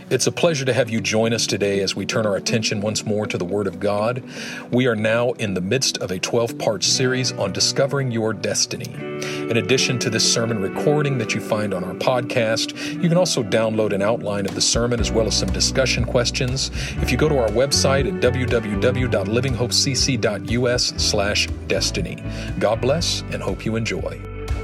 It's a pleasure to have you join us today as we turn our attention once more to the Word of God. We are now in the midst of a 12-part series on discovering your destiny. In addition to this sermon recording that you find on our podcast, you can also download an outline of the sermon as well as some discussion questions if you go to our website at www.livinghopecc.us/destiny. God bless and hope you enjoy.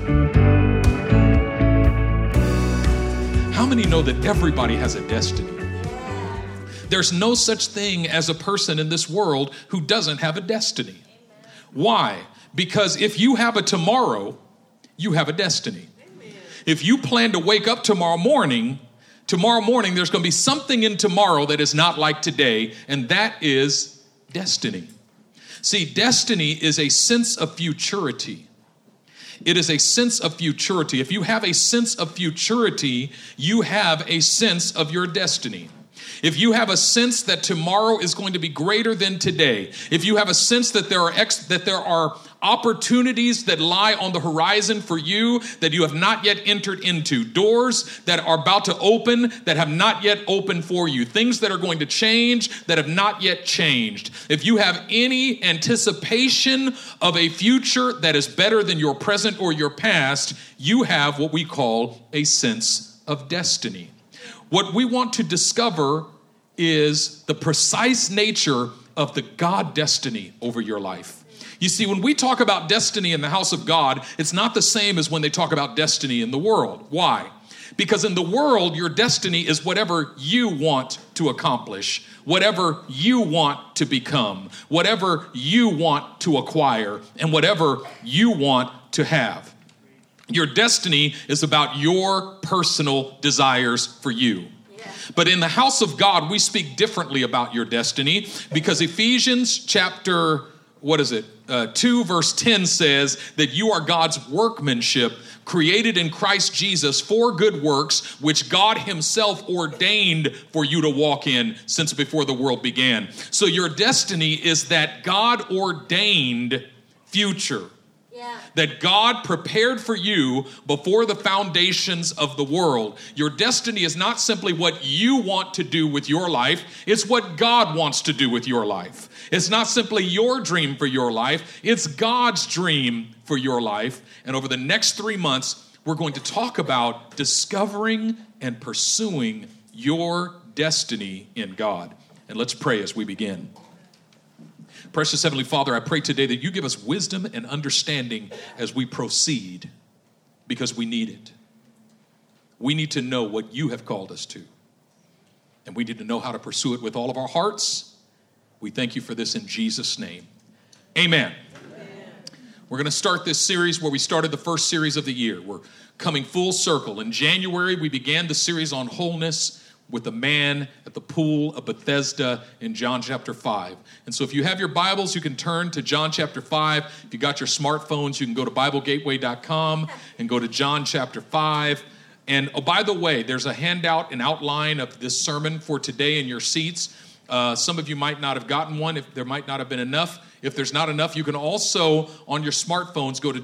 How many know that everybody has a destiny? There's no such thing as a person in this world who doesn't have a destiny. Why? Because if you have a tomorrow, you have a destiny. If you plan to wake up tomorrow morning, there's going to be something in tomorrow that is not like today, and that is destiny. See, destiny is a sense of futurity. It is a sense of futurity. If you have a sense of futurity, you have a sense of your destiny. If you have a sense that tomorrow is going to be greater than today, if you have a sense that there are opportunities that lie on the horizon for you that you have not yet entered into, doors that are about to open that have not yet opened for you, things that are going to change that have not yet changed. If you have any anticipation of a future that is better than your present or your past, you have what we call a sense of destiny. What we want to discover is the precise nature of the God destiny over your life. You see, when we talk about destiny in the house of God, it's not the same as when they talk about destiny in the world. Why? Because in the world, your destiny is whatever you want to accomplish, whatever you want to become, whatever you want to acquire, and whatever you want to have. Your destiny is about your personal desires for you. But in the house of God, we speak differently about your destiny because Ephesians chapter 2 verse 10 says that you are God's workmanship, created in Christ Jesus for good works, which God himself ordained for you to walk in since before the world began. So your destiny is that God ordained future. That God prepared for you before the foundations of the world. Your destiny is not simply what you want to do with your life. It's what God wants to do with your life. It's not simply your dream for your life. It's God's dream for your life. And over the next 3 months, we're going to talk about discovering and pursuing your destiny in God. And let's pray as we begin. Precious Heavenly Father, I pray today that you give us wisdom and understanding as we proceed, because we need it. We need to know what you have called us to, and we need to know how to pursue it with all of our hearts. We thank you for this in Jesus' name. Amen. We're going to start this series where we started the first series of the year. We're coming full circle. In January, we began the series on wholeness with the man at the pool of Bethesda in John chapter 5. And so if you have your Bibles, you can turn to John chapter 5. If you got your smartphones, you can go to BibleGateway.com and go to John chapter 5. And oh, by the way, there's a handout, an outline of this sermon for today in your seats. Some of you might not have gotten one. If there might not have been enough. If there's not enough, you can also, on your smartphones, go to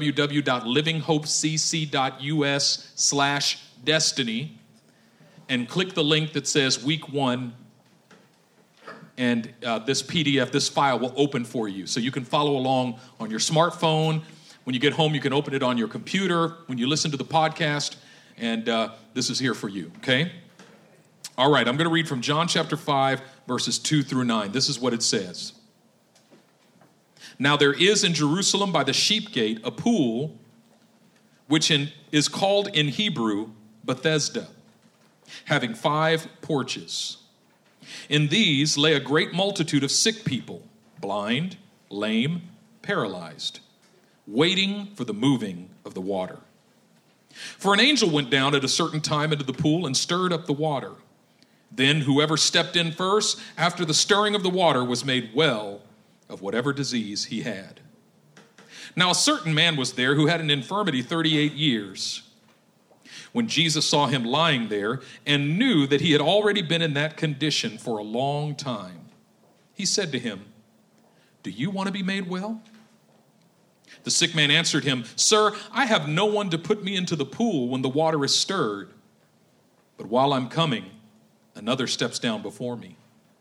www.livinghopecc.us/destiny. and click the link that says week 1, and this PDF, this file will open for you. So you can follow along on your smartphone. When you get home, you can open it on your computer when you listen to the podcast, and this is here for you, okay? All right, I'm going to read from John chapter 5, verses 2 through 9. This is what it says. Now there is in Jerusalem by the sheep gate a pool, which is called in Hebrew Bethesda, having 5 porches. In these lay a great multitude of sick people, blind, lame, paralyzed, waiting for the moving of the water. For an angel went down at a certain time into the pool and stirred up the water. Then whoever stepped in first after the stirring of the water was made well of whatever disease he had. Now a certain man was there who had an infirmity 38 years. When Jesus saw him lying there and knew that he had already been in that condition for a long time, he said to him, "Do you want to be made well?" The sick man answered him, "Sir, I have no one to put me into the pool when the water is stirred. But while I'm coming, Another steps down before me.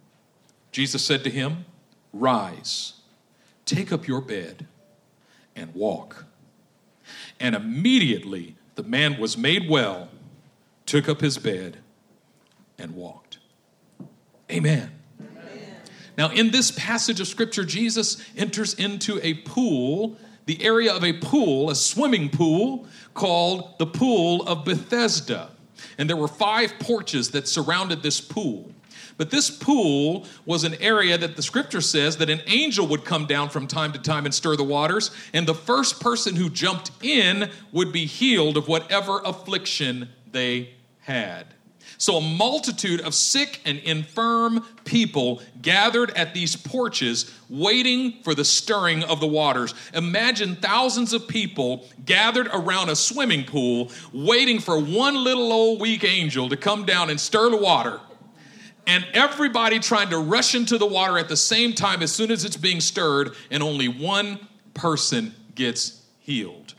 Jesus said to him, rise, take up your bed, and walk. And immediately the man was made well, took up his bed, and walked. Amen. Amen. Now, in this passage of Scripture, Jesus enters into a pool, the area of a pool, a swimming pool, called the Pool of Bethesda. And there were 5 porches that surrounded this pool. But this pool was an area that the Scripture says that an angel would come down from time to time and stir the waters, and the first person who jumped in would be healed of whatever affliction they had. So a multitude of sick and infirm people gathered at these porches waiting for the stirring of the waters. Imagine thousands of people gathered around a swimming pool waiting for one little old weak angel to come down and stir the water. And everybody trying to rush into the water at the same time as soon as it's being stirred, and only one person gets healed.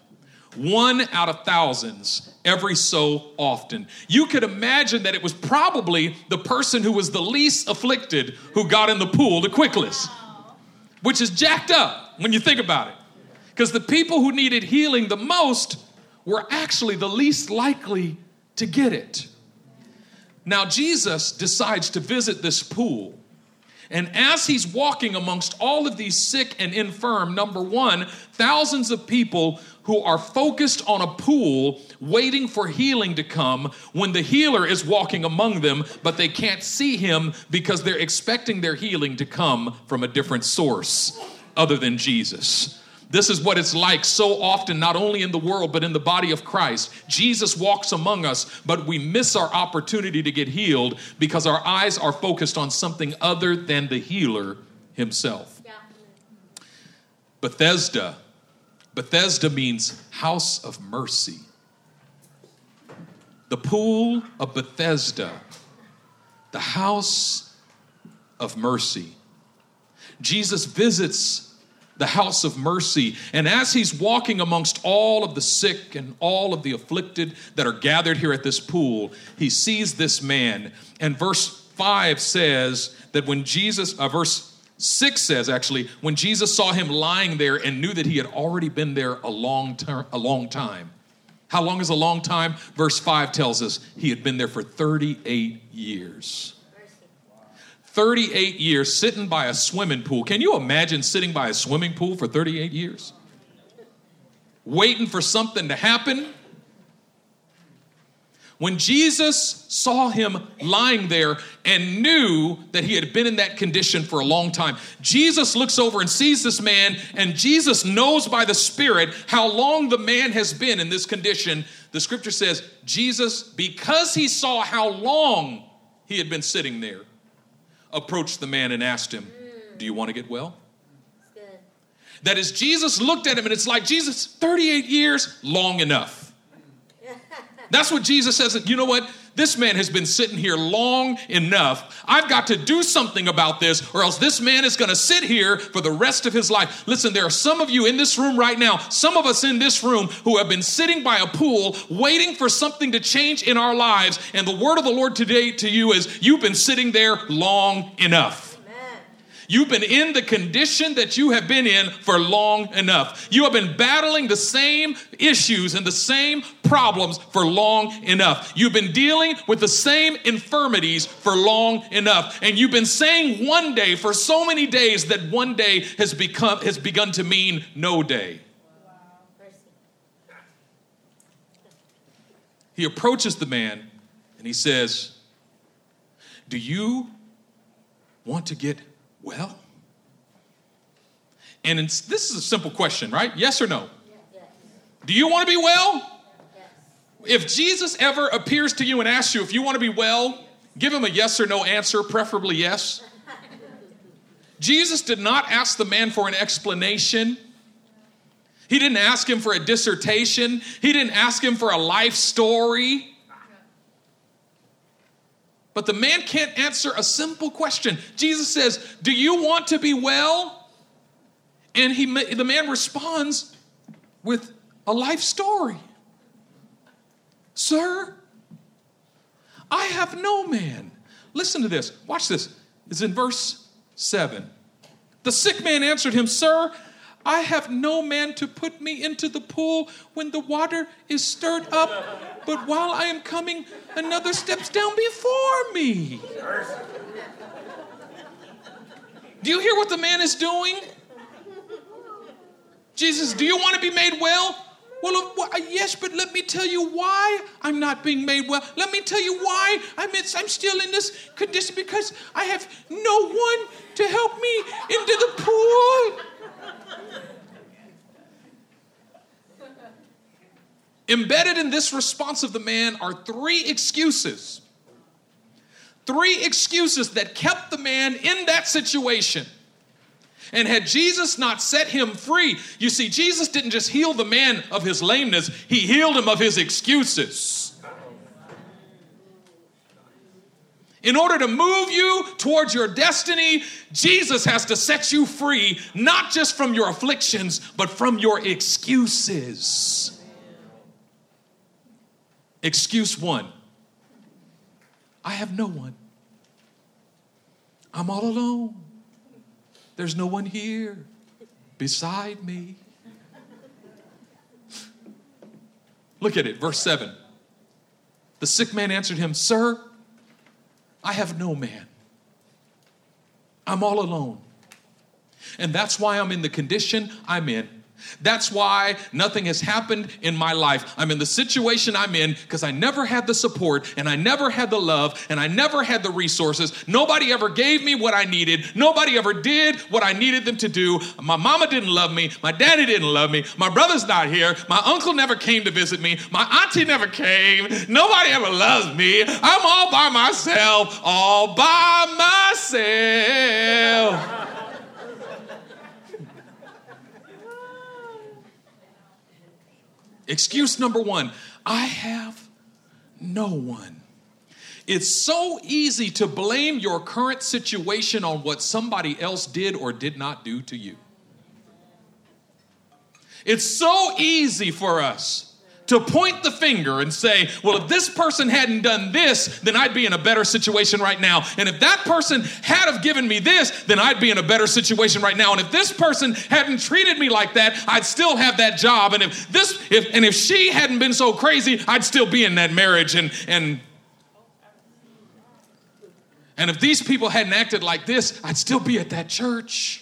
1 out of thousands every so often. You could imagine that it was probably the person who was the least afflicted who got in the pool the quickest, which is jacked up when you think about it. Because the people who needed healing the most were actually the least likely to get it. Now, Jesus decides to visit this pool. And as he's walking amongst all of these sick and infirm, number one, thousands of people who are focused on a pool waiting for healing to come when the healer is walking among them, but they can't see him because they're expecting their healing to come from a different source other than Jesus. This is what it's like so often, not only in the world, but in the body of Christ. Jesus walks among us, but we miss our opportunity to get healed because our eyes are focused on something other than the healer himself. Yeah. Bethesda means house of mercy. The pool of Bethesda, the house of mercy. Jesus visits the house of mercy. And as he's walking amongst all of the sick and all of the afflicted that are gathered here at this pool, he sees this man. And verse 5 says that when verse 6 says actually, when Jesus saw him lying there and knew that he had already been there a long time. How long is a long time? Verse 5 tells us he had been there for 38 years. 38 years sitting by a swimming pool. Can you imagine sitting by a swimming pool for 38 years? Waiting for something to happen? When Jesus saw him lying there and knew that he had been in that condition for a long time, Jesus looks over and sees this man, and Jesus knows by the Spirit how long the man has been in this condition. The Scripture says, Jesus, because he saw how long he had been sitting there, approached the man and asked him, do you want to get well? Good. That is, Jesus looked at him and it's like, Jesus, 38 years, long enough. That's what Jesus says. You know what? This man has been sitting here long enough. I've got to do something about this, or else this man is going to sit here for the rest of his life. Listen, there are some of you in this room right now, some of us in this room who have been sitting by a pool waiting for something to change in our lives. And the word of the Lord today to you is, you've been sitting there long enough. You've been in the condition that you have been in for long enough. You have been battling the same issues and the same problems for long enough. You've been dealing with the same infirmities for long enough. And you've been saying one day for so many days that one day has begun to mean no day. He approaches the man and he says, do you want to get well? And this is a simple question, right? Yes or no? Yes. Do you want to be well? Yes. If Jesus ever appears to you and asks you if you want to be well, give him a yes or no answer, preferably yes. Jesus did not ask the man for an explanation. He didn't ask him for a dissertation. He didn't ask him for a life story. But the man can't answer a simple question. Jesus says, do you want to be well? And the man responds with a life story. Sir, I have no man listen to this. Watch this. It's in verse 7. The sick man answered him, Sir, I have no man to put me into the pool when the water is stirred up, but while I am coming, another steps down before me. Do you hear what the man is doing? Jesus, do you want to be made well? Well, yes, but let me tell you why I'm not being made well. Let me tell you why I'm still in this condition, because I have no one to help me into the pool. Embedded in this response of the man are 3 excuses. 3 excuses that kept the man in that situation. And had Jesus not set him free, you see, Jesus didn't just heal the man of his lameness, he healed him of his excuses. In order to move you towards your destiny, Jesus has to set you free, not just from your afflictions, but from your excuses. Excuse 1. I have no one. I'm all alone. There's no one here beside me. Look at it, verse 7. The sick man answered him, Sir, I have no man. I'm all alone. And that's why I'm in the condition I'm in. That's why nothing has happened in my life. I'm in the situation I'm in because I never had the support, and I never had the love, and I never had the resources. Nobody ever gave me what I needed. Nobody ever did what I needed them to do. My mama didn't love me. My daddy didn't love me. My brother's not here. My uncle never came to visit me. My auntie never came. Nobody ever loves me. I'm all by myself. All by myself. Excuse number 1, I have no one. It's so easy to blame your current situation on what somebody else did or did not do to you. It's so easy for us to point the finger and say, well, if this person hadn't done this, then I'd be in a better situation right now. And if that person had have given me this, then I'd be in a better situation right now. And if this person hadn't treated me like that, I'd still have that job. And if she hadn't been so crazy, I'd still be in that marriage. And if these people hadn't acted like this, I'd still be at that church.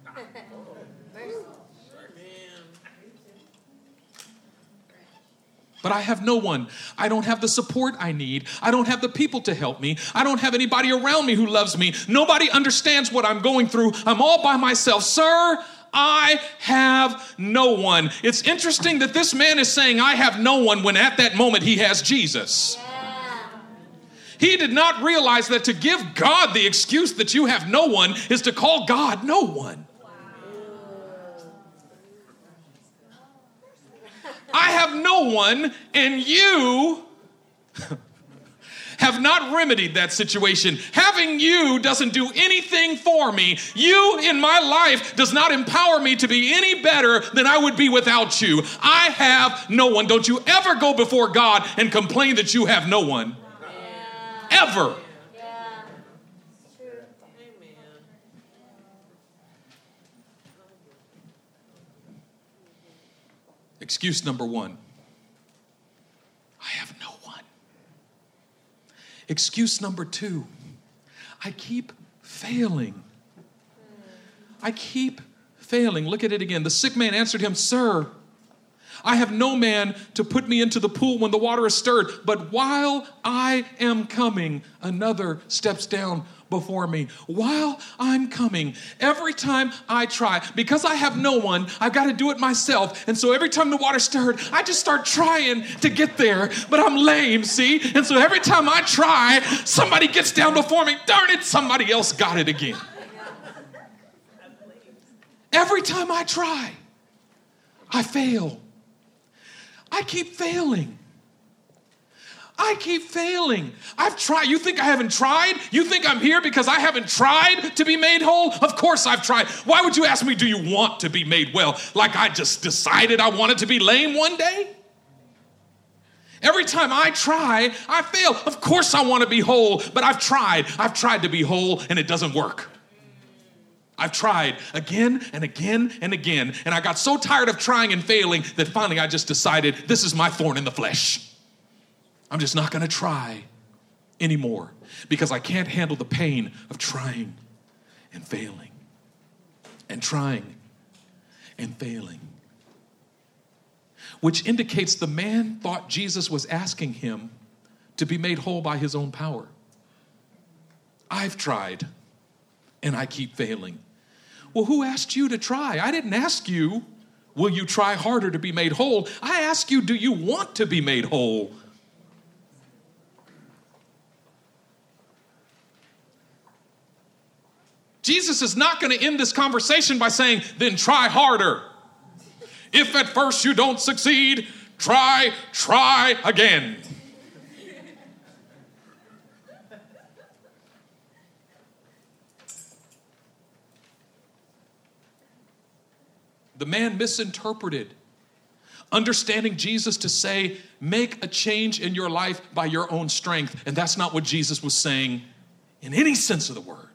But I have no one. I don't have the support I need. I don't have the people to help me. I don't have anybody around me who loves me. Nobody understands what I'm going through. I'm all by myself. Sir, I have no one. It's interesting that this man is saying, I have no one, when at that moment he has Jesus. He did not realize that to give God the excuse that you have no one is to call God no one. I have no one, and you have not remedied that situation. Having you doesn't do anything for me. You in my life does not empower me to be any better than I would be without you. I have no one. Don't you ever go before God and complain that you have no one. Yeah. Ever. Yeah. True. Amen. Excuse number 1. I have no one. Excuse number 2. I keep failing. I keep failing. Look at it again. The sick man answered him, Sir, I have no man to put me into the pool when the water is stirred, but while I am coming, another steps down before me. While I'm coming, every time I try, because I have no one, I've got to do it myself. And so every time the water's stirred, I just start trying to get there, but I'm lame, see? And so every time I try, somebody gets down before me. Darn it, somebody else got it again. Every time I try, I fail. I keep failing. I keep failing. I've tried. You think I haven't tried? You think I'm here because I haven't tried to be made whole? Of course I've tried. Why would you ask me, do you want to be made well? Like I just decided I wanted to be lame one day? Every time I try, I fail. Of course I want to be whole, but I've tried. I've tried to be whole and it doesn't work. I've tried again and again and again, and I got so tired of trying and failing that finally I just decided this is my thorn in the flesh. I'm just not going to try anymore because I can't handle the pain of trying and failing and trying and failing. Which indicates the man thought Jesus was asking him to be made whole by his own power. I've tried, and I keep failing. Well, who asked you to try? I didn't ask you, will you try harder to be made whole? I asked you, do you want to be made whole? Jesus is not going to end this conversation by saying, then try harder. If at first you don't succeed, try again. The man misinterpreted, understanding Jesus to say, make a change in your life by your own strength. And that's not what Jesus was saying in any sense of the word.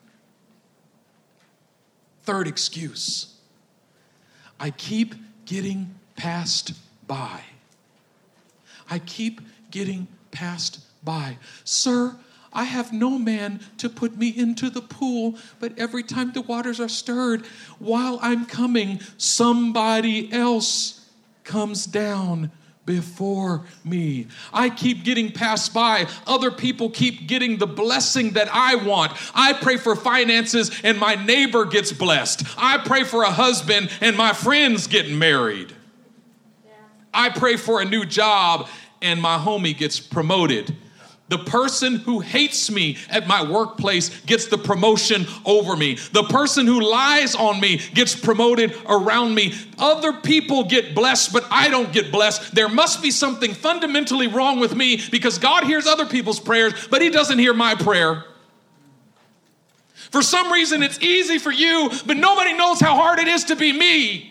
Third excuse, I keep getting passed by. I keep getting passed by. Sir, I have no man to put me into the pool, but every time the waters are stirred, while I'm coming, somebody else comes down before me. I keep getting passed by. Other people keep getting the blessing that I want. I pray for finances and my neighbor gets blessed. I pray for a husband and my friends get married. Yeah. I pray for a new job and my homie gets promoted. The person who hates me at my workplace gets the promotion over me. The person who lies on me gets promoted around me. Other people get blessed, but I don't get blessed. There must be something fundamentally wrong with me because God hears other people's prayers, but he doesn't hear my prayer. For some reason, it's easy for you, but nobody knows how hard it is to be me.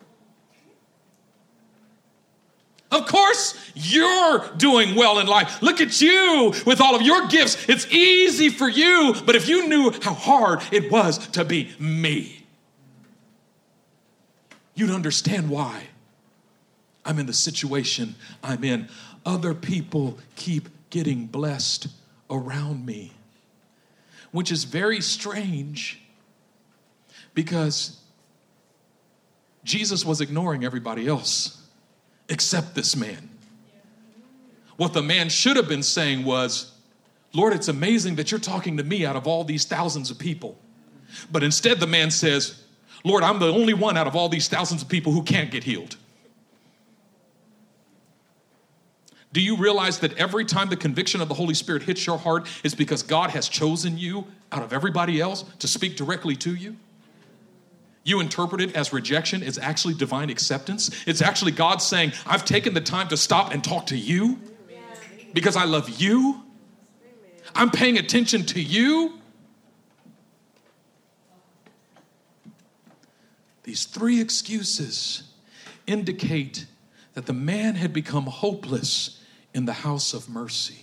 Of course, you're doing well in life. Look at you with all of your gifts. It's easy for you, but if you knew how hard it was to be me, you'd understand why I'm in the situation I'm in. Other people keep getting blessed around me, which is very strange because Jesus was ignoring everybody else. Except this man. What the man should have been saying was, Lord, it's amazing that you're talking to me out of all these thousands of people. But instead the man says, Lord, I'm the only one out of all these thousands of people who can't get healed. Do you realize that every time the conviction of the Holy Spirit hits your heart, it's because God has chosen you out of everybody else to speak directly to you? You interpret it as rejection. It's actually divine acceptance. It's actually God saying, I've taken the time to stop and talk to you because I love you. I'm paying attention to you. These three excuses indicate that the man had become hopeless in the house of mercy.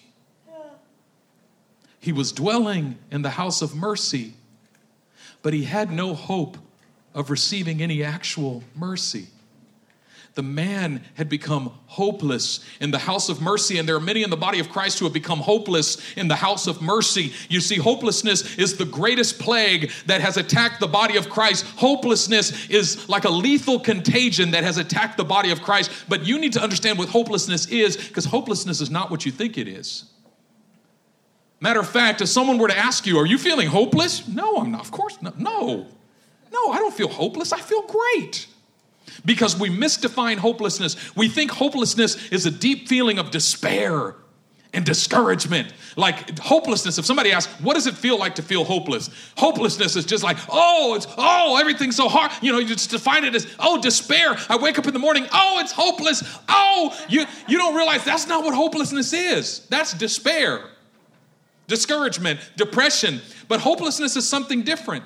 He was dwelling in the house of mercy, but he had no hope of receiving any actual mercy. The man had become hopeless in the house of mercy, and there are many in the body of Christ who have become hopeless in the house of mercy. You see, hopelessness is the greatest plague that has attacked the body of Christ. Hopelessness is like a lethal contagion that has attacked the body of Christ. But you need to understand what hopelessness is, because hopelessness is not what you think it is. Matter of fact, if someone were to ask you, are you feeling hopeless? No, I'm not. Of course not. No, I don't feel hopeless. I feel great. Because we misdefine hopelessness. We think hopelessness is a deep feeling of despair and discouragement. Like hopelessness, if somebody asks, what does it feel like to feel hopeless? Hopelessness is just like, everything's so hard. You just define it as, despair. I wake up in the morning, it's hopeless. You don't realize that's not what hopelessness is. That's despair, discouragement, depression. But hopelessness is something different.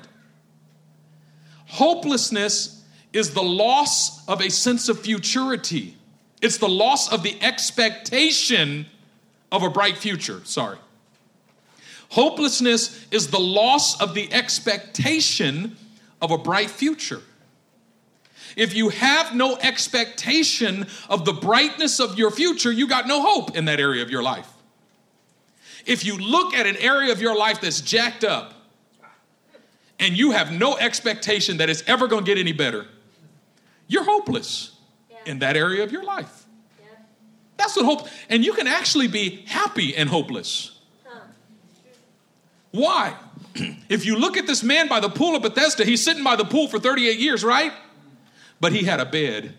Hopelessness is the loss of a sense of futurity. It's the loss of the expectation of a bright future. Hopelessness is the loss of the expectation of a bright future. If you have no expectation of the brightness of your future, you got no hope in that area of your life. If you look at an area of your life that's jacked up and you have no expectation that it's ever going to get any better, you're hopeless in that area of your life. That's what hope, and you can actually be happy and hopeless. Why? If you look at this man by the pool of Bethesda, he's sitting by the pool for 38 years, right? But he had a bed.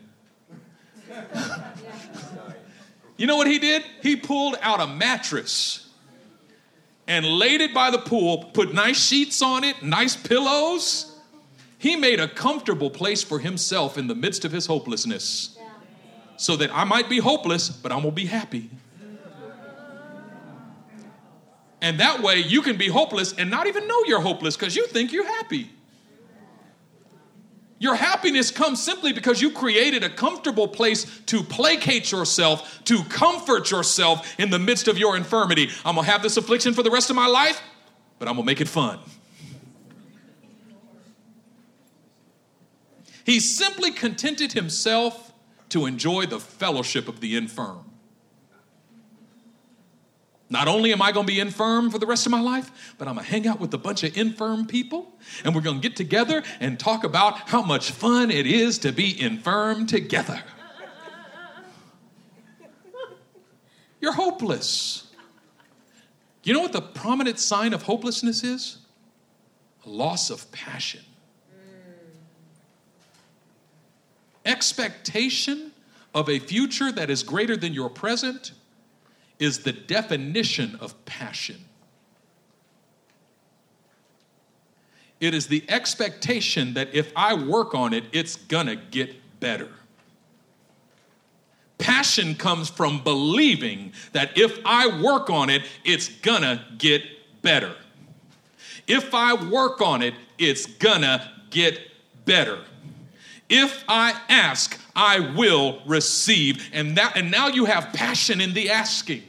You know what he did? He pulled out a mattress and laid it by the pool, put nice sheets on it, nice pillows. He made a comfortable place for himself in the midst of his hopelessness. So that I might be hopeless, but I'm going to be happy. And that way you can be hopeless and not even know you're hopeless because you think you're happy. Your happiness comes simply because you created a comfortable place to placate yourself, to comfort yourself in the midst of your infirmity. I'm going to have this affliction for the rest of my life, but I'm going to make it fun. He simply contented himself to enjoy the fellowship of the infirm. Not only am I going to be infirm for the rest of my life, but I'm going to hang out with a bunch of infirm people, and we're going to get together and talk about how much fun it is to be infirm together. You're hopeless. You know what the prominent sign of hopelessness is? A loss of passion. Expectation of a future that is greater than your present is the definition of passion. It is the expectation that if I work on it, it's gonna get better. Passion comes from believing that if I work on it, it's gonna get better. If I work on it, it's gonna get better. If I ask, I will receive. And now you have passion in the asking.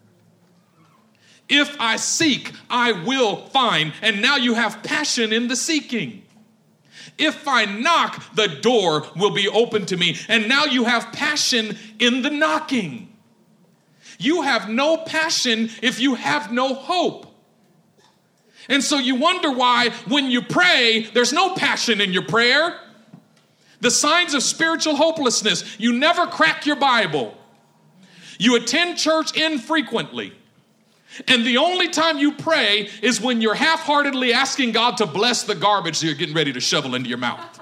If I seek, I will find. And now you have passion in the seeking. If I knock, the door will be open to me. And now you have passion in the knocking. You have no passion if you have no hope. And so you wonder why when you pray, there's no passion in your prayer. The signs of spiritual hopelessness: you never crack your Bible. You attend church infrequently. And the only time you pray is when you're half-heartedly asking God to bless the garbage that you're getting ready to shovel into your mouth.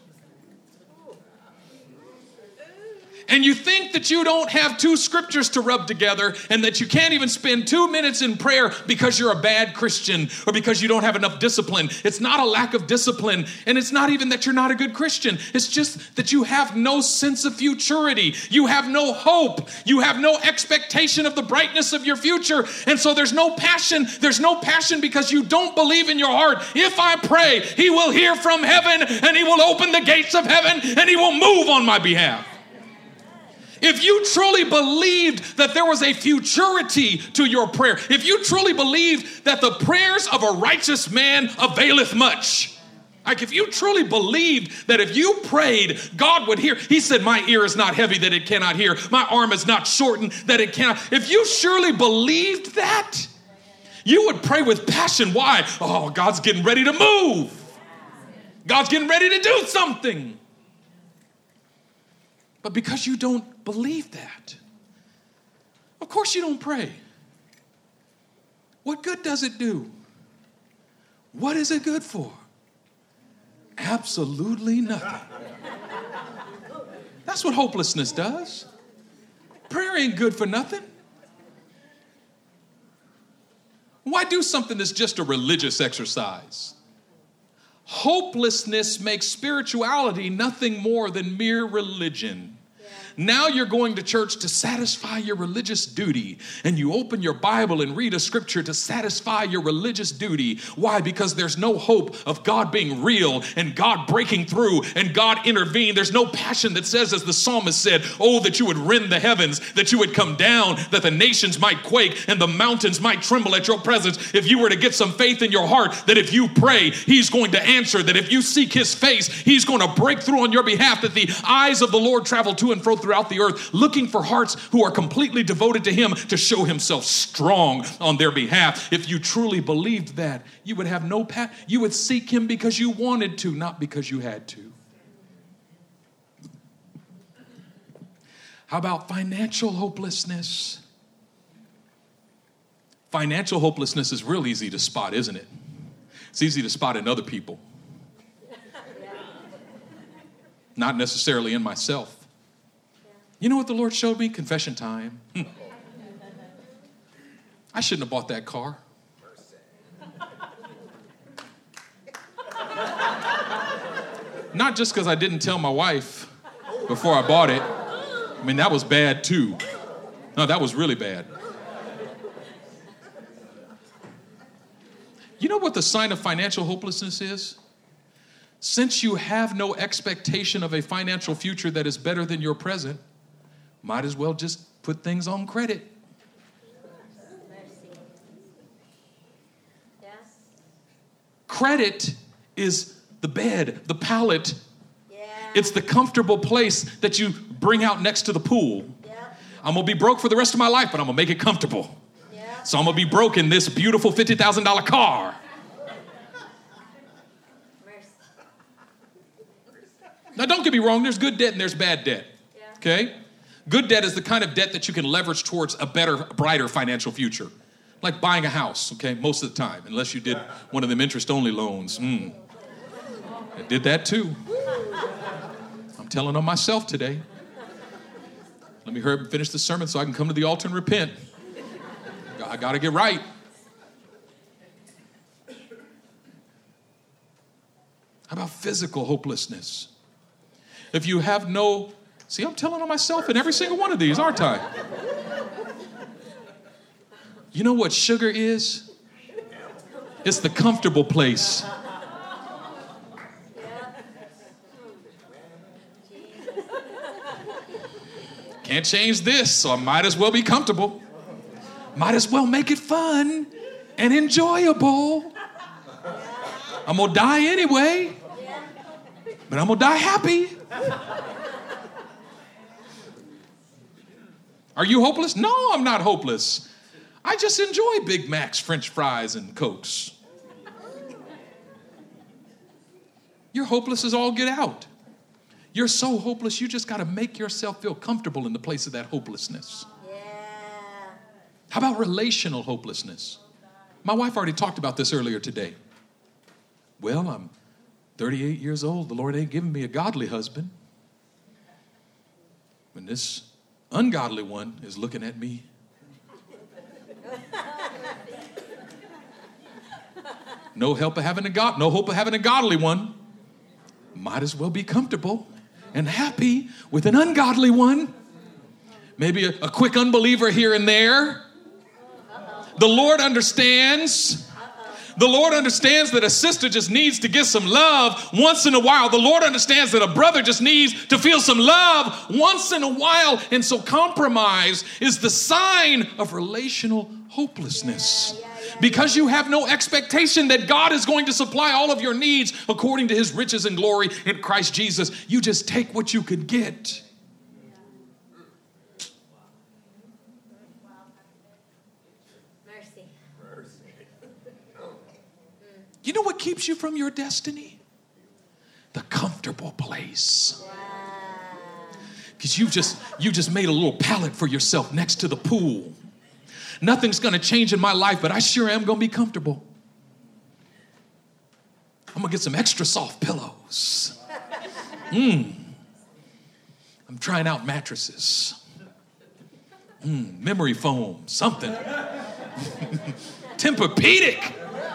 And you think that you don't have two scriptures to rub together and that you can't even spend 2 minutes in prayer because you're a bad Christian or because you don't have enough discipline. It's not a lack of discipline, and it's not even that you're not a good Christian. It's just that you have no sense of futurity. You have no hope. You have no expectation of the brightness of your future. And so there's no passion. There's no passion because you don't believe in your heart. If I pray, he will hear from heaven, and he will open the gates of heaven, and he will move on my behalf. If you truly believed that there was a futurity to your prayer, if you truly believed that the prayers of a righteous man availeth much, like if you truly believed that if you prayed, God would hear. He said, my ear is not heavy that it cannot hear. My arm is not shortened that it cannot. If you surely believed that, you would pray with passion. Why? Oh, God's getting ready to move. God's getting ready to do something. But because you don't believe that, of course you don't pray. What good does it do? What is it good for? Absolutely nothing. That's what hopelessness does. Prayer ain't good for nothing. Why do something that's just a religious exercise? Hopelessness makes spirituality nothing more than mere religion. Now you're going to church to satisfy your religious duty, and you open your Bible and read a scripture to satisfy your religious duty. Why? Because there's no hope of God being real and God breaking through and God intervene. There's no passion that says, as the psalmist said, oh, that you would rend the heavens, that you would come down, that the nations might quake and the mountains might tremble at your presence. If you were to get some faith in your heart that if you pray, he's going to answer, that if you seek his face, he's going to break through on your behalf, that the eyes of the Lord travel to and fro throughout the earth, looking for hearts who are completely devoted to him to show himself strong on their behalf. If you truly believed that, you would have no you would seek him because you wanted to, not because you had to. How about financial hopelessness? Financial hopelessness is real easy to spot, isn't it? It's easy to spot in other people. Not necessarily in myself. You know what the Lord showed me? Confession time. I shouldn't have bought that car. Not just because I didn't tell my wife before I bought it. I mean, that was bad too. No, that was really bad. You know what the sign of financial hopelessness is? Since you have no expectation of a financial future that is better than your present, might as well just put things on credit. Yes. Credit is the bed, the pallet. Yeah. It's the comfortable place that you bring out next to the pool. Yeah. I'm going to be broke for the rest of my life, but I'm going to make it comfortable. Yeah. So I'm going to be broke in this beautiful $50,000 car. Now, don't get me wrong. There's good debt and there's bad debt. Yeah. Okay? Good debt is the kind of debt that you can leverage towards a better, brighter financial future. Like buying a house, okay? Most of the time, unless you did one of them interest-only loans. I did that too. I'm telling on myself today. Let me hurry up and finish the sermon so I can come to the altar and repent. I got to get right. How about physical hopelessness? If you have no... See, I'm telling on myself in every single one of these, aren't I? You know what sugar is? It's the comfortable place. Can't change this, so I might as well be comfortable. Might as well make it fun and enjoyable. I'm going to die anyway, but I'm going to die happy. Are you hopeless? No, I'm not hopeless. I just enjoy Big Macs, French fries, and Cokes. You're hopeless as all get out. You're so hopeless, you just got to make yourself feel comfortable in the place of that hopelessness. Yeah. How about relational hopelessness? My wife already talked about this earlier today. Well, I'm 38 years old. The Lord ain't giving me a godly husband. When this ungodly one is looking at me. No hope of having a godly one. Might as well be comfortable and happy with an ungodly one. Maybe a quick unbeliever here and there. The Lord understands. The Lord understands that a sister just needs to get some love once in a while. The Lord understands that a brother just needs to feel some love once in a while. And so compromise is the sign of relational hopelessness. Because you have no expectation that God is going to supply all of your needs according to his riches and glory in Christ Jesus. You just take what you could get. You know what keeps you from your destiny? The comfortable place. Because you just made a little pallet for yourself next to the pool. Nothing's going to change in my life, but I sure am going to be comfortable. I'm going to get some extra soft pillows. I'm trying out mattresses. Memory foam, something. Tempur-Pedic.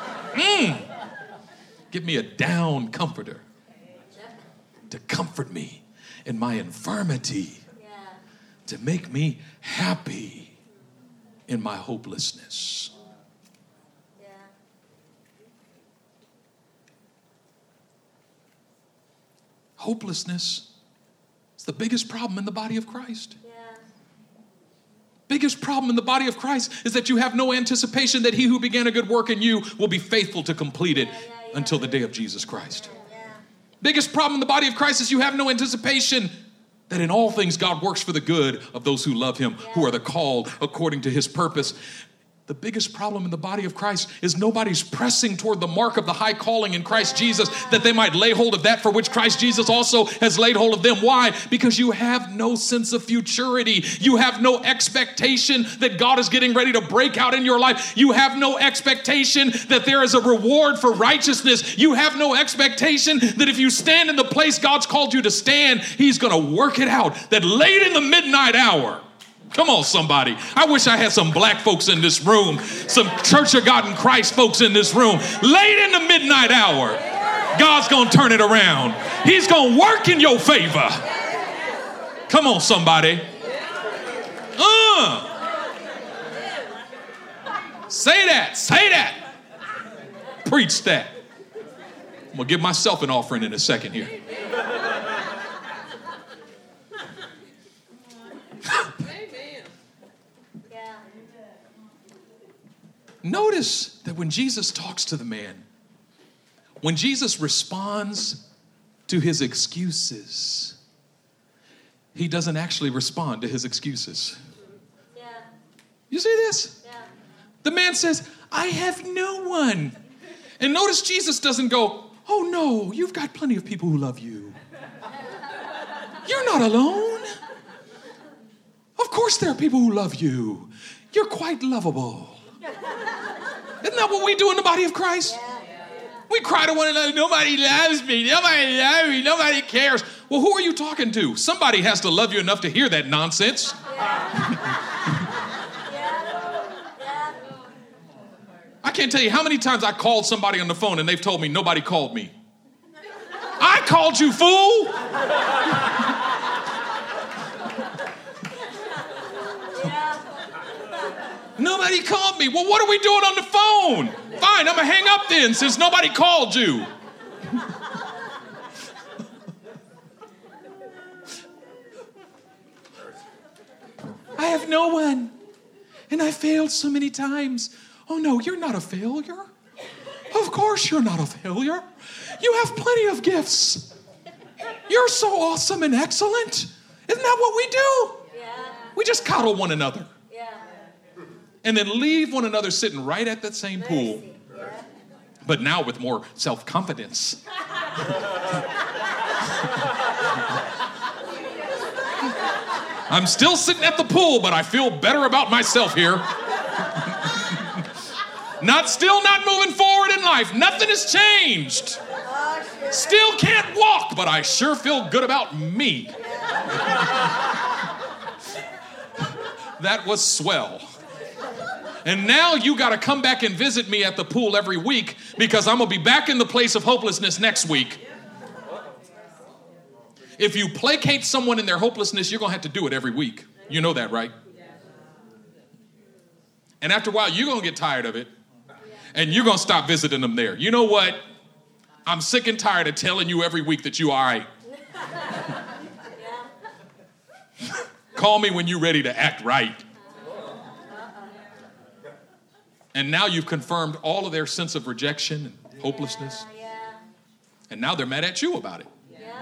Give me a down comforter to comfort me in my infirmity. to make me happy in my hopelessness. Yeah. Hopelessness is the biggest problem in the body of Christ. Yeah. Biggest problem in the body of Christ is that you have no anticipation that he who began a good work in you will be faithful to complete it until the day of Jesus Christ. Yeah. Biggest problem in the body of Christ is you have no anticipation that in all things God works for the good of those who love him, who are the called according to his purpose. The biggest problem in the body of Christ is nobody's pressing toward the mark of the high calling in Christ Jesus, that they might lay hold of that for which Christ Jesus also has laid hold of them. Why? Because you have no sense of futurity. You have no expectation that God is getting ready to break out in your life. You have no expectation that there is a reward for righteousness. You have no expectation that if you stand in the place God's called you to stand, he's going to work it out. That late in the midnight hour, come on, somebody. I wish I had some black folks in this room, some Church of God in Christ folks in this room. Late in the midnight hour, God's going to turn it around. He's going to work in your favor. Come on, somebody. Say that. Say that. Preach that. I'm going to give myself an offering in a second here. Notice that when Jesus talks to the man, when Jesus responds to his excuses, he doesn't actually respond to his excuses. Yeah. You see this? Yeah. The man says, I have no one. And notice Jesus doesn't go, oh no, you've got plenty of people who love you. You're not alone. Of course there are people who love you. You're quite lovable. Isn't that what we do in the body of Christ? We cry to one another, nobody loves me, nobody loves me, nobody cares. Well, who are you talking to? Somebody has to love you enough to hear that nonsense. I can't tell you how many times I called somebody on the phone and they've told me nobody called me. I called you, fool. Nobody called me. Well, what are we doing on the phone? Fine, I'm going to hang up then since nobody called you. I have no one. And I failed so many times. Oh, no, you're not a failure. Of course you're not a failure. You have plenty of gifts. You're so awesome and excellent. Isn't that what we do? Yeah. We just coddle one another. Yeah. And then leave one another sitting right at that same pool, but now with more self-confidence. I'm still sitting at the pool, but I feel better about myself here. Not moving forward in life. Nothing has changed. Still can't walk, but I sure feel good about me. That was swell. And now you got to come back and visit me at the pool every week because I'm going to be back in the place of hopelessness next week. If you placate someone in their hopelessness, you're going to have to do it every week. You know that, right? And after a while, you're going to get tired of it. And you're going to stop visiting them there. You know what? I'm sick and tired of telling you every week that you're all right. Call me when you're ready to act right. And now you've confirmed all of their sense of rejection and hopelessness. And now they're mad at you about it.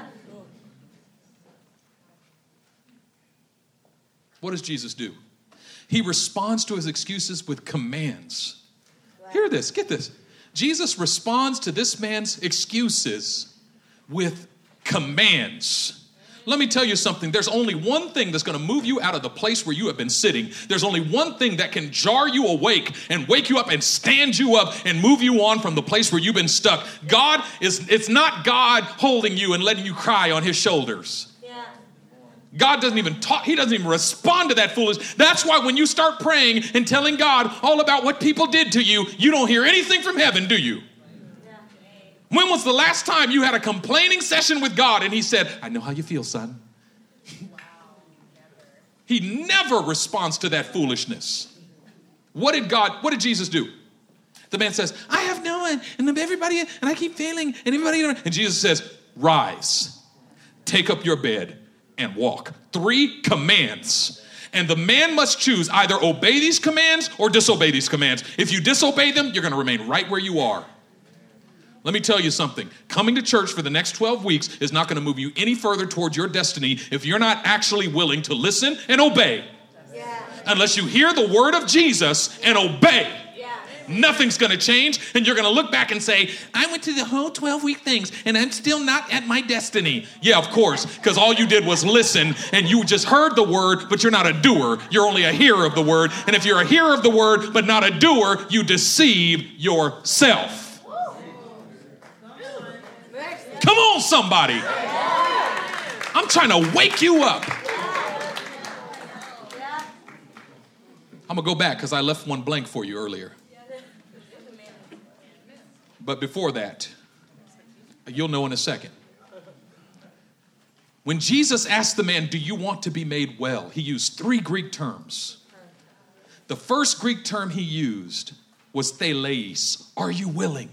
What does Jesus do? He responds to his excuses with commands. Hear this, get this. Jesus responds to this man's excuses with commands. Let me tell you something. There's only one thing that's going to move you out of the place where you have been sitting. There's only one thing that can jar you awake and wake you up and stand you up and move you on from the place where you've been stuck. It's not God holding you and letting you cry on his shoulders. God doesn't even talk. He doesn't even respond to that foolishness. That's why when you start praying and telling God all about what people did to you, you don't hear anything from heaven, do you? When was the last time you had a complaining session with God and he said, I know how you feel, son. He never responds to that foolishness. What did Jesus do? The man says, I have no one, and everybody, and I keep failing, and everybody, and Jesus says, rise, take up your bed, and walk. 3 commands. And the man must choose either obey these commands or disobey these commands. If you disobey them, you're going to remain right where you are. Let me tell you something. Coming to church for the next 12 weeks is not going to move you any further towards your destiny if you're not actually willing to listen and obey. Yeah. Unless you hear the word of Jesus and obey. Yeah. Nothing's going to change, and you're going to look back and say, I went to the whole 12-week things, and I'm still not at my destiny. Yeah, of course, because all you did was listen, and you just heard the word, but you're not a doer. You're only a hearer of the word, and if you're a hearer of the word, but not a doer, you deceive yourself. Come on, somebody. I'm trying to wake you up. I'm going to go back because I left one blank for you earlier. But before that, you'll know in a second. When Jesus asked the man, do you want to be made well? He used 3 Greek terms. The first Greek term he used was theleis. Are you willing?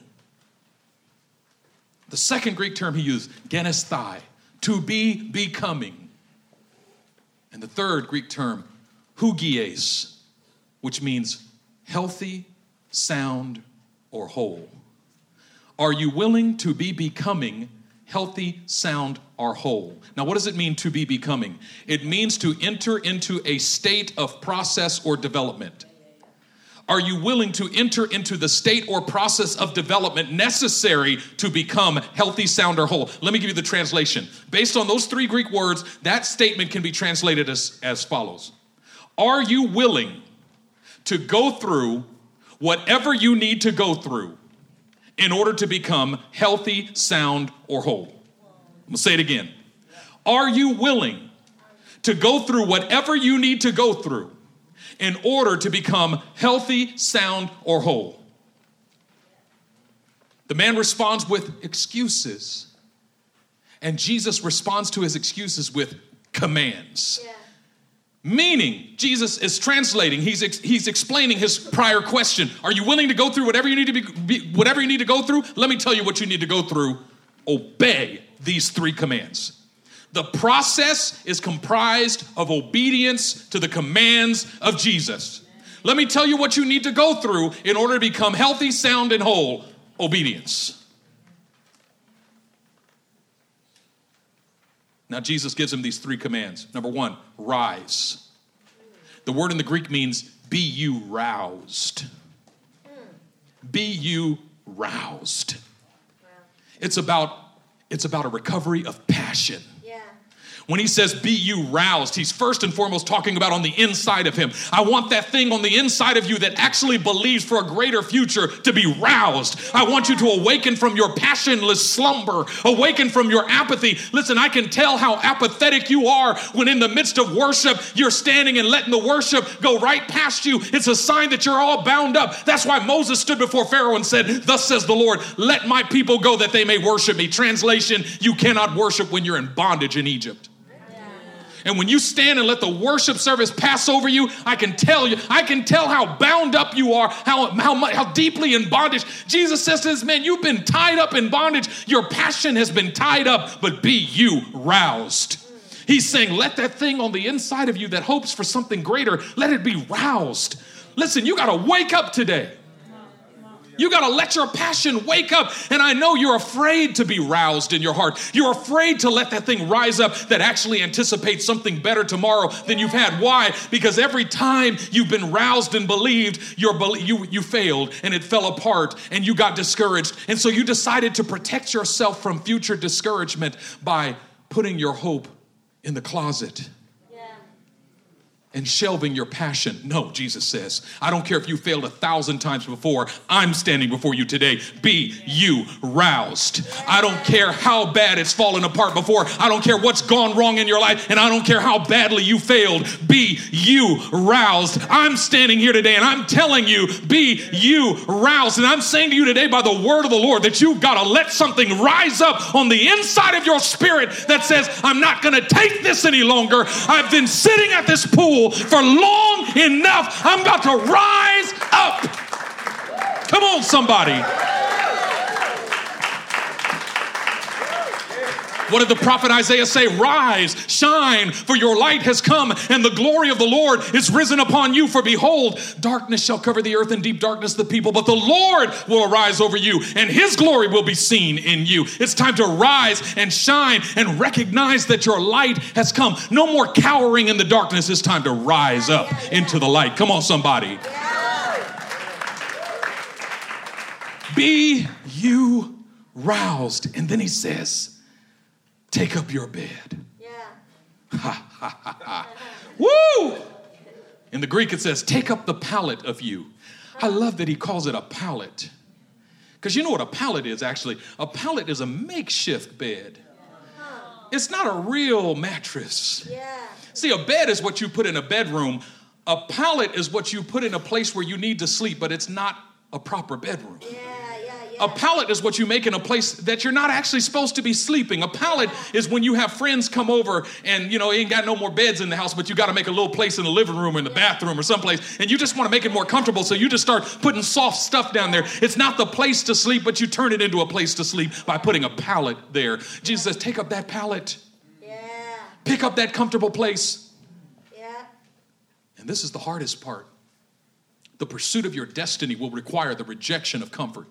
The second Greek term he used, genesthai, to be becoming. And the third Greek term, hugies, which means healthy, sound, or whole. Are you willing to be becoming healthy, sound, or whole? Now, what does it mean to be becoming? It means to enter into a state of process or development. Are you willing to enter into the state or process of development necessary to become healthy, sound, or whole? Let me give you the translation. Based on those 3 Greek words, that statement can be translated as follows. Are you willing to go through whatever you need to go through in order to become healthy, sound, or whole? I'm going to say it again. Are you willing to go through whatever you need to go through in order to become healthy, sound, or whole? The man responds with excuses, and Jesus responds to his excuses with commands. Yeah. Meaning, Jesus is translating, he's explaining his prior question. Are you willing to go through whatever you need to whatever you need to go through? Let me tell you what you need to go through. Obey these 3 commands. The process is comprised of obedience to the commands of Jesus. Let me tell you what you need to go through in order to become healthy, sound, and whole. Obedience. Now, Jesus gives him these 3 commands. Number 1, rise. The word in the Greek means be you roused. Be you roused. It's about a recovery of passion. When he says, be you roused, he's first and foremost talking about on the inside of him. I want that thing on the inside of you that actually believes for a greater future to be roused. I want you to awaken from your passionless slumber, awaken from your apathy. Listen, I can tell how apathetic you are when in the midst of worship, you're standing and letting the worship go right past you. It's a sign that you're all bound up. That's why Moses stood before Pharaoh and said, thus says the Lord, let my people go that they may worship me. Translation, you cannot worship when you're in bondage in Egypt. And when you stand and let the worship service pass over you, I can tell how bound up you are, how deeply in bondage. Jesus says to this man, you've been tied up in bondage. Your passion has been tied up, but be you roused. He's saying, let that thing on the inside of you that hopes for something greater, let it be roused. Listen, you got to wake up today. You got to let your passion wake up. And I know you're afraid to be roused in your heart. You're afraid to let that thing rise up that actually anticipates something better tomorrow than you've had. Why? Because every time you've been roused and believed, you failed and it fell apart and you got discouraged. And so you decided to protect yourself from future discouragement by putting your hope in the closet. and shelving your passion. No, Jesus says, I don't care if you failed 1,000 times before, I'm standing before you today. Be you roused. I don't care how bad it's fallen apart before. I don't care what's gone wrong in your life, and I don't care how badly you failed. Be you roused. I'm standing here today, and I'm telling you, be you roused. And I'm saying to you today by the word of the Lord that you've got to let something rise up on the inside of your spirit that says, I'm not going to take this any longer. I've been sitting at this pool for long enough. I'm about to rise up. Come on, somebody. What did the prophet Isaiah say? Rise, shine, for your light has come, and the glory of the Lord is risen upon you. For behold, darkness shall cover the earth, and deep darkness the people. But the Lord will arise over you, and his glory will be seen in you. It's time to rise and shine and recognize that your light has come. No more cowering in the darkness. It's time to rise up into the light. Come on, somebody. Be you roused. And then he says, take up your bed. Yeah. Woo! In the Greek it says, take up the pallet of you. I love that he calls it a pallet. Because you know what a pallet is actually? A pallet is a makeshift bed. It's not a real mattress. Yeah. See, a bed is what you put in a bedroom. A pallet is what you put in a place where you need to sleep, but it's not a proper bedroom. Yeah. A pallet is what you make in a place that you're not actually supposed to be sleeping. A pallet is when you have friends come over and, you know, you ain't got no more beds in the house, but you got to make a little place in the living room or in the bathroom or someplace, and you just want to make it more comfortable, so you just start putting soft stuff down there. It's not the place to sleep, but you turn it into a place to sleep by putting a pallet there. Jesus says, take up that pallet. Yeah. Pick up that comfortable place. Yeah. And this is the hardest part. The pursuit of your destiny will require the rejection of comfort.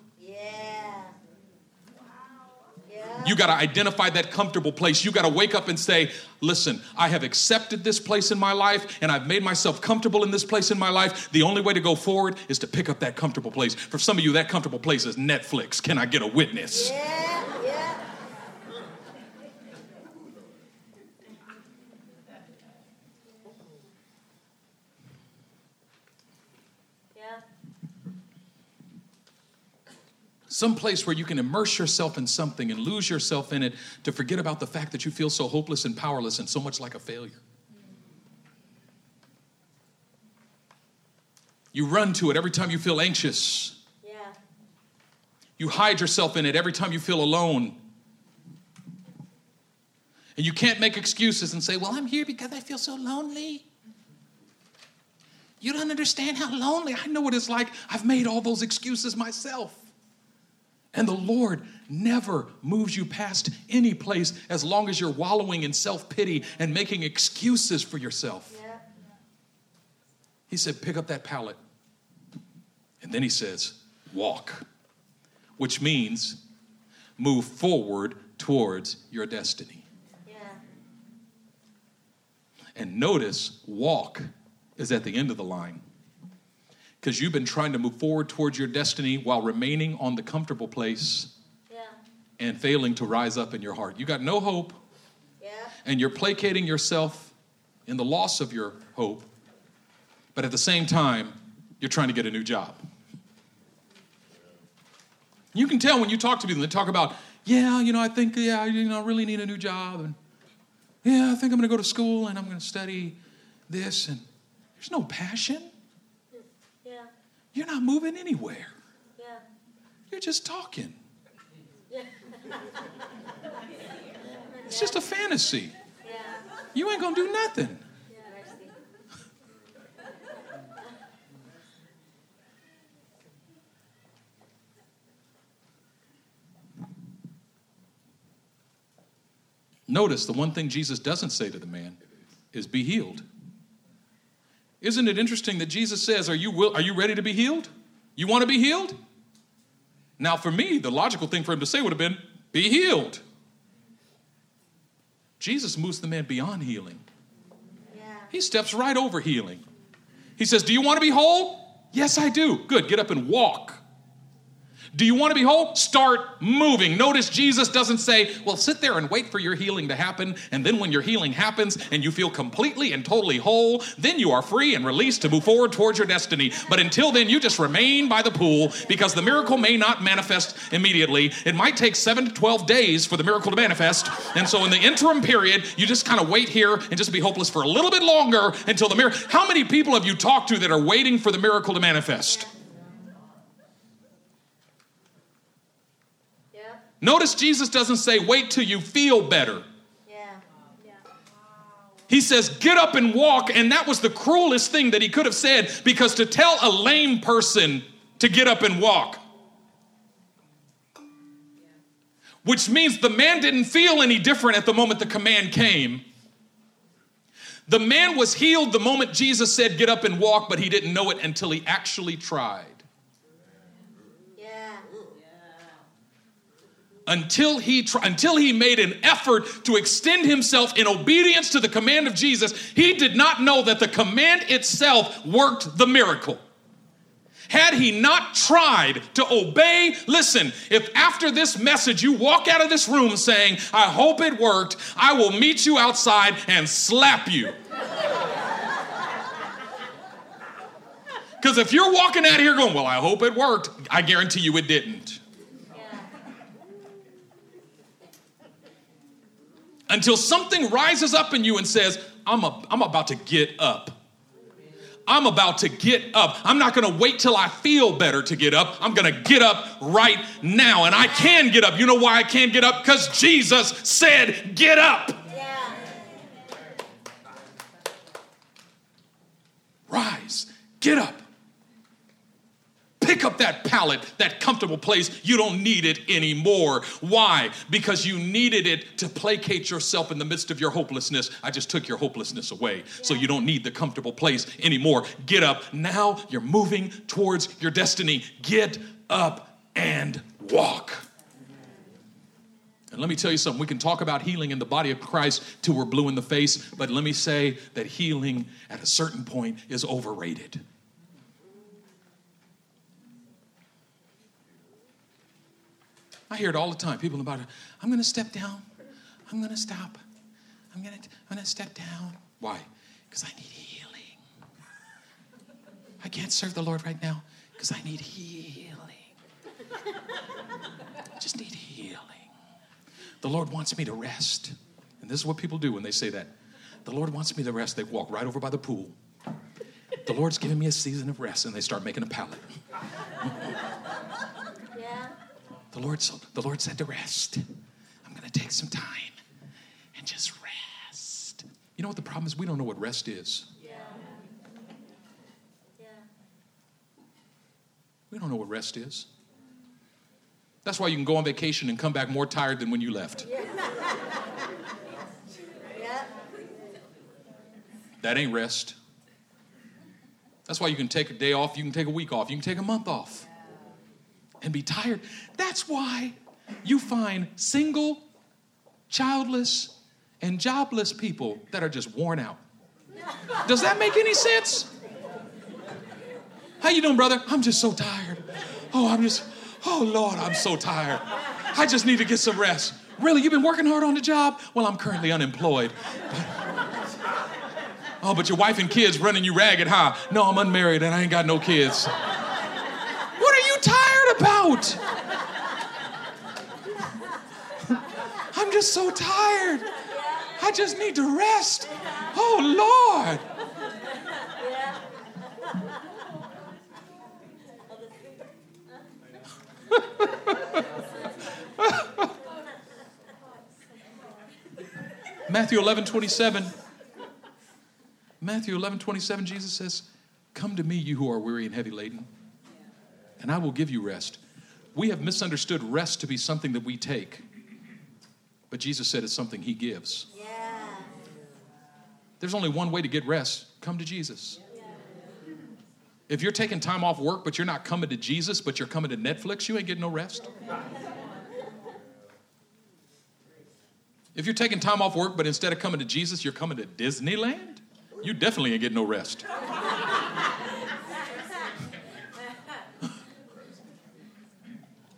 You got to identify that comfortable place. You got to wake up and say, listen, I have accepted this place in my life, and I've made myself comfortable in this place in my life. The only way to go forward is to pick up that comfortable place. For some of you, that comfortable place is Netflix. Can I get a witness? Yeah. Yeah. Some place where you can immerse yourself in something and lose yourself in it to forget about the fact that you feel so hopeless and powerless and so much like a failure. You run to it every time you feel anxious. Yeah. You hide yourself in it every time you feel alone. And you can't make excuses and say, well, I'm here because I feel so lonely. You don't understand how lonely. I know what it's like. I've made all those excuses myself. And the Lord never moves you past any place as long as you're wallowing in self-pity and making excuses for yourself. Yeah. He said, pick up that pallet. And then he says, walk, which means move forward towards your destiny. Yeah. And notice, walk is at the end of the line. Because you've been trying to move forward towards your destiny while remaining on the comfortable place and failing to rise up in your heart. You got no hope, and you're placating yourself in the loss of your hope, but at the same time, you're trying to get a new job. You can tell when you talk to people, they talk about, I think, I really need a new job, and I think I'm going to go to school, and I'm going to study this, and there's no passion. You're not moving anywhere. Yeah. You're just talking. Yeah. It's just a fantasy. Yeah. You ain't going to do nothing. Notice the one thing Jesus doesn't say to the man is be healed. Isn't it interesting that Jesus says, are you ready to be healed? You want to be healed? Now, for me, the logical thing for him to say would have been, be healed. Jesus moves the man beyond healing. Yeah. He steps right over healing. He says, do you want to be whole? Yes, I do. Good, get up and walk. Do you want to be whole? Start moving. Notice Jesus doesn't say, well, sit there and wait for your healing to happen, and then when your healing happens and you feel completely and totally whole, then you are free and released to move forward towards your destiny. But until then, you just remain by the pool, because the miracle may not manifest immediately. It might take 7 to 12 days for the miracle to manifest. And so in the interim period, you just kind of wait here and just be hopeless for a little bit longer until the miracle. How many people have you talked to that are waiting for the miracle to manifest? Notice Jesus doesn't say, wait till you feel better. He says, get up and walk. And that was the cruelest thing that he could have said, because to tell a lame person to get up and walk, which means the man didn't feel any different at the moment the command came. The man was healed the moment Jesus said, get up and walk, but he didn't know it until he actually tried. Until he made an effort to extend himself in obedience to the command of Jesus, he did not know that the command itself worked the miracle. Had he not tried to obey, listen, if after this message you walk out of this room saying, I hope it worked, I will meet you outside and slap you. Because if you're walking out here going, well, I hope it worked, I guarantee you it didn't. Until something rises up in you and says, I'm about to get up. I'm about to get up. I'm not going to wait till I feel better to get up. I'm going to get up right now. And I can get up. You know why I can get up? Because Jesus said, get up. Yeah. Rise. Get up. Pick up that pallet, that comfortable place. You don't need it anymore. Why? Because you needed it to placate yourself in the midst of your hopelessness. I just took your hopelessness away, so you don't need the comfortable place anymore. Get up. Now you're moving towards your destiny. Get up and walk. And let me tell you something. We can talk about healing in the body of Christ till we're blue in the face, but let me say that healing at a certain point is overrated. I hear it all the time. People about it. I'm going to step down. I'm going to stop. I'm going to step down. Why? Because I need healing. I can't serve the Lord right now because I need healing. I just need healing. The Lord wants me to rest. And this is what people do when they say that. The Lord wants me to rest. They walk right over by the pool. The Lord's giving me a season of rest, and they start making a pallet. The Lord said to rest. I'm going to take some time and just rest. You know what the problem is? We don't know what rest is. We don't know what rest is. That's why you can go on vacation and come back more tired than when you left. That ain't rest. That's why you can take a day off, you can take a week off, you can take a month off and be tired. That's why you find single, childless, and jobless people that are just worn out. Does that make any sense? How you doing, brother? I'm just so tired. Oh, Lord, I'm so tired. I just need to get some rest. Really, you've been working hard on the job? Well, I'm currently unemployed. But your wife and kids running you ragged, huh? No, I'm unmarried and I ain't got no kids. What are you tired about? I'm just so tired. I just need to rest. Oh, Lord. Matthew 11:27. Matthew 11:27, Jesus says, "Come to me, you who are weary and heavy laden, and I will give you rest." We have misunderstood rest to be something that we take, but Jesus said it's something he gives. Yeah. There's only one way to get rest. Come to Jesus. If you're taking time off work, but you're not coming to Jesus, but you're coming to Netflix, you ain't getting no rest. If you're taking time off work, but instead of coming to Jesus, you're coming to Disneyland, you definitely ain't getting no rest.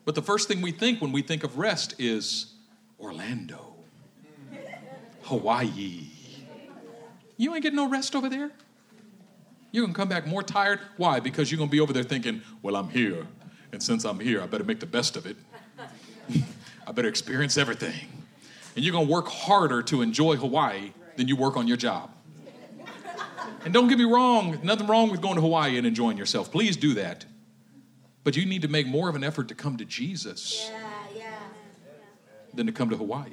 But the first thing we think when we think of rest is Orlando, Hawaii. You ain't getting no rest over there. You're going to come back more tired. Why? Because you're going to be over there thinking, well, I'm here. And since I'm here, I better make the best of it. I better experience everything. And you're going to work harder to enjoy Hawaii than you work on your job. And don't get me wrong, nothing wrong with going to Hawaii and enjoying yourself. Please do that. But you need to make more of an effort to come to Jesus than to come to Hawaii.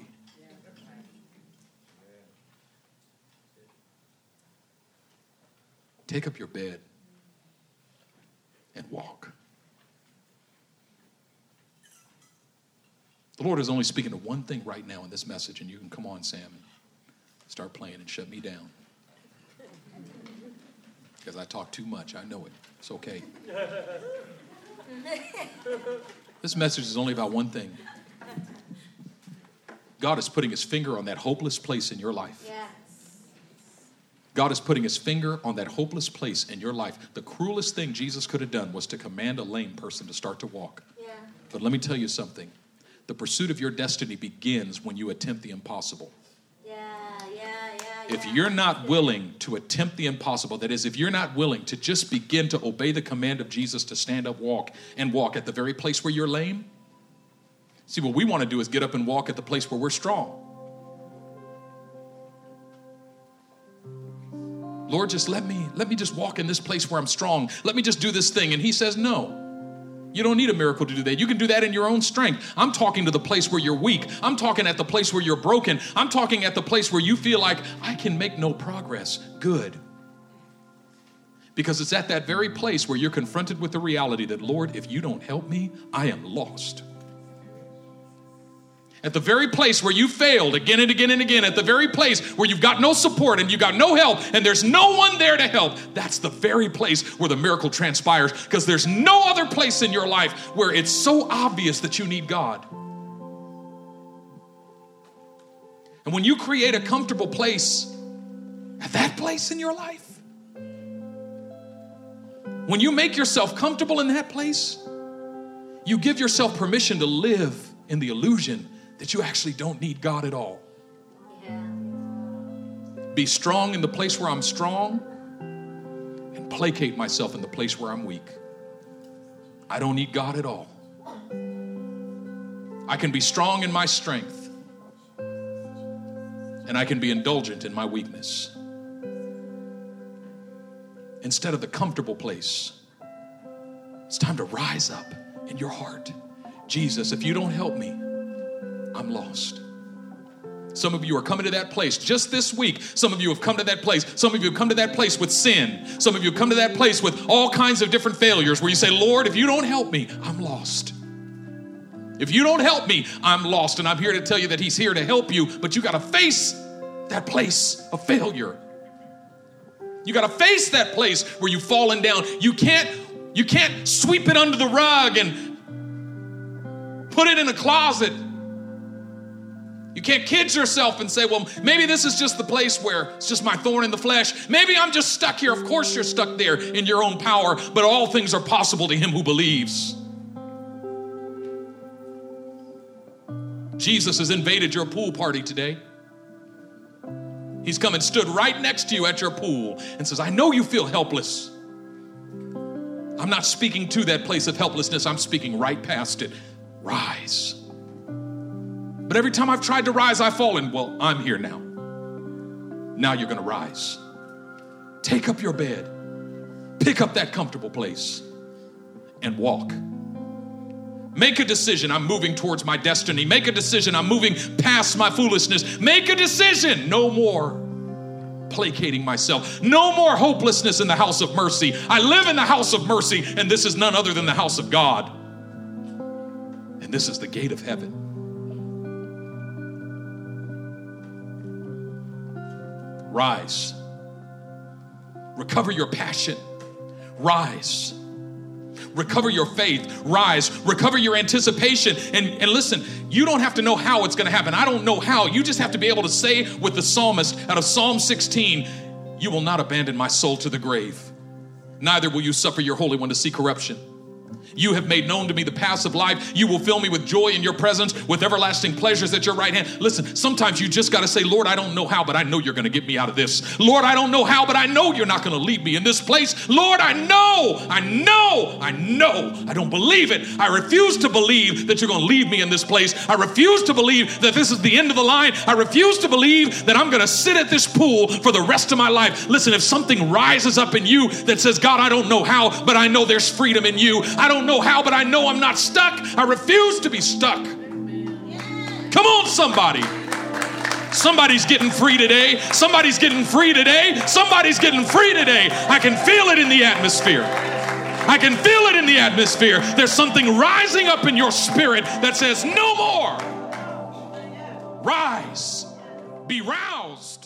Take up your bed and walk. The Lord is only speaking to one thing right now in this message, and you can come on, Sam, and start playing and shut me down. Because I talk too much. I know it. It's okay. This message is only about one thing. God is putting his finger on that hopeless place in your life. Yes. God is putting his finger on that hopeless place in your life. The cruelest thing Jesus could have done was to command a lame person to start to walk. Yeah. But let me tell you something. The pursuit of your destiny begins when you attempt the impossible. If you're not willing to attempt the impossible, that is, if you're not willing to just begin to obey the command of Jesus to stand up, walk at the very place where you're lame. See, what we want to do is get up and walk at the place where we're strong. Lord, just let me just walk in this place where I'm strong. Let me just do this thing. And he says, no. You don't need a miracle to do that. You can do that in your own strength. I'm talking to the place where you're weak. I'm talking at the place where you're broken. I'm talking at the place where you feel like I can make no progress. Good. Because it's at that very place where you're confronted with the reality that, Lord, if you don't help me, I am lost. At the very place where you failed again and again and again, at the very place where you've got no support and you got no help and there's no one there to help, that's the very place where the miracle transpires, because there's no other place in your life where it's so obvious that you need God. And when you create a comfortable place at that place in your life, when you make yourself comfortable in that place, you give yourself permission to live in the illusion that you actually don't need God at all. Yeah. Be strong in the place where I'm strong and placate myself in the place where I'm weak. I don't need God at all. I can be strong in my strength and I can be indulgent in my weakness. Instead of the comfortable place, it's time to rise up in your heart. Jesus, if you don't help me, I'm lost. Some of you are coming to that place just this week. Some of you have come to that place. Some of you have come to that place with sin. Some of you have come to that place with all kinds of different failures where you say, Lord, if you don't help me, I'm lost. If you don't help me, I'm lost. And I'm here to tell you that he's here to help you, but you got to face that place of failure. You got to face that place where you've fallen down. You can't sweep it under the rug and put it in a closet. You can't kid yourself and say, well, maybe this is just the place where it's just my thorn in the flesh. Maybe I'm just stuck here. Of course you're stuck there in your own power, but all things are possible to him who believes. Jesus has invaded your pool party today. He's come and stood right next to you at your pool and says, I know you feel helpless. I'm not speaking to that place of helplessness. I'm speaking right past it. Rise. But every time I've tried to rise, I've fallen. Well, I'm here now. Now you're going to rise. Take up your bed. Pick up that comfortable place and walk. Make a decision. I'm moving towards my destiny. Make a decision. I'm moving past my foolishness. Make a decision. No more placating myself. No more hopelessness in the house of mercy. I live in the house of mercy, and this is none other than the house of God. And this is the gate of heaven. Rise. Recover your passion. Rise. Recover your faith. Rise. Recover your anticipation. And listen, you don't have to know how it's going to happen. I don't know how. You just have to be able to say with the psalmist out of Psalm 16, you will not abandon my soul to the grave. Neither will you suffer your Holy One to see corruption. You have made known to me the paths of life. You will fill me with joy in your presence, with everlasting pleasures at your right hand. Listen, sometimes you just got to say, Lord, I don't know how, but I know you're going to get me out of this. Lord, I don't know how, but I know you're not going to leave me in this place. Lord, I know. I don't believe it. I refuse to believe that you're going to leave me in this place. I refuse to believe that this is the end of the line. I refuse to believe that I'm going to sit at this pool for the rest of my life. Listen, if something rises up in you that says, God, I don't know how, but I know there's freedom in you. I don't know how, but I know I'm not stuck. I refuse to be stuck. Come on, somebody. Somebody's getting free today. Somebody's getting free today. Somebody's getting free today. I can feel it in the atmosphere. I can feel it in the atmosphere. There's something rising up in your spirit that says, no more. Rise. Be roused.